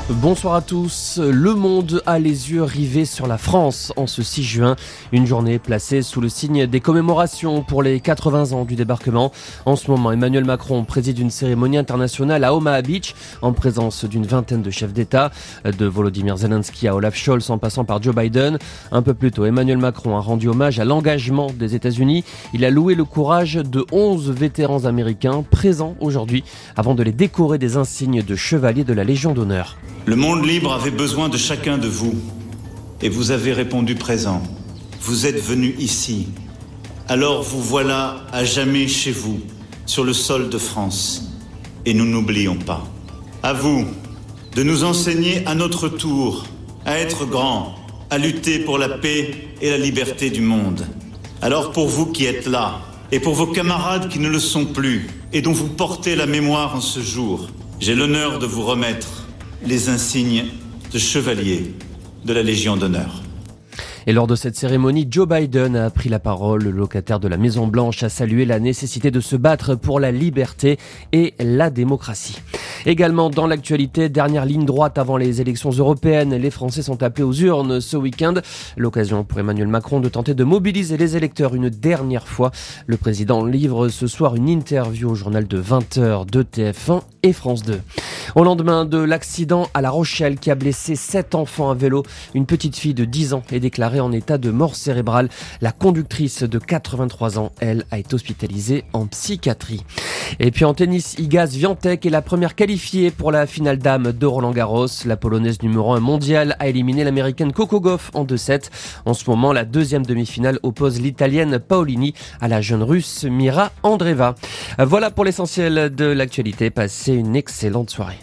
Bonsoir à tous. Le monde a les yeux rivés sur la France en ce 6 juin. Une journée placée sous le signe des commémorations pour les 80 ans du débarquement. En ce moment, Emmanuel Macron préside une cérémonie internationale à Omaha Beach en présence d'une vingtaine de chefs d'État, de Volodymyr Zelensky à Olaf Scholz en passant par Joe Biden. Un peu plus tôt, Emmanuel Macron a rendu hommage à l'engagement des États-Unis. Il a loué le courage de 11 vétérans américains présents aujourd'hui avant de les décorer des insignes de chevalier de la Légion d'honneur. Le monde libre avait besoin de chacun de vous, et vous avez répondu présent. Vous êtes venus ici, alors vous voilà à jamais chez vous, sur le sol de France. Et nous n'oublions pas. À vous de nous enseigner à notre tour à être grands, à lutter pour la paix et la liberté du monde. Alors pour vous qui êtes là, et pour vos camarades qui ne le sont plus, et dont vous portez la mémoire en ce jour, j'ai l'honneur de vous remettre les insignes de chevalier de la Légion d'honneur. Et lors de cette cérémonie, Joe Biden a pris la parole. Le locataire de la Maison-Blanche a salué la nécessité de se battre pour la liberté et la démocratie. Également dans l'actualité, dernière ligne droite avant les élections européennes, les Français sont appelés aux urnes ce week-end. L'occasion pour Emmanuel Macron de tenter de mobiliser les électeurs une dernière fois. Le président livre ce soir une interview au journal de 20h de TF1 et France 2. Au lendemain de l'accident à La Rochelle qui a blessé 7 enfants à vélo, une petite fille de 10 ans est déclarée en état de mort cérébrale. La conductrice de 83 ans, elle, a été hospitalisée en psychiatrie. Et puis en tennis, Iga Swiatek est la première qualifiée pour la finale dames de Roland-Garros. La Polonaise numéro 1 mondiale a éliminé l'Américaine Coco Gauff en 2-7. En ce moment, la deuxième demi-finale oppose l'Italienne Paolini à la jeune Russe Mira Andreeva. Voilà pour l'essentiel de l'actualité. Passez une excellente soirée.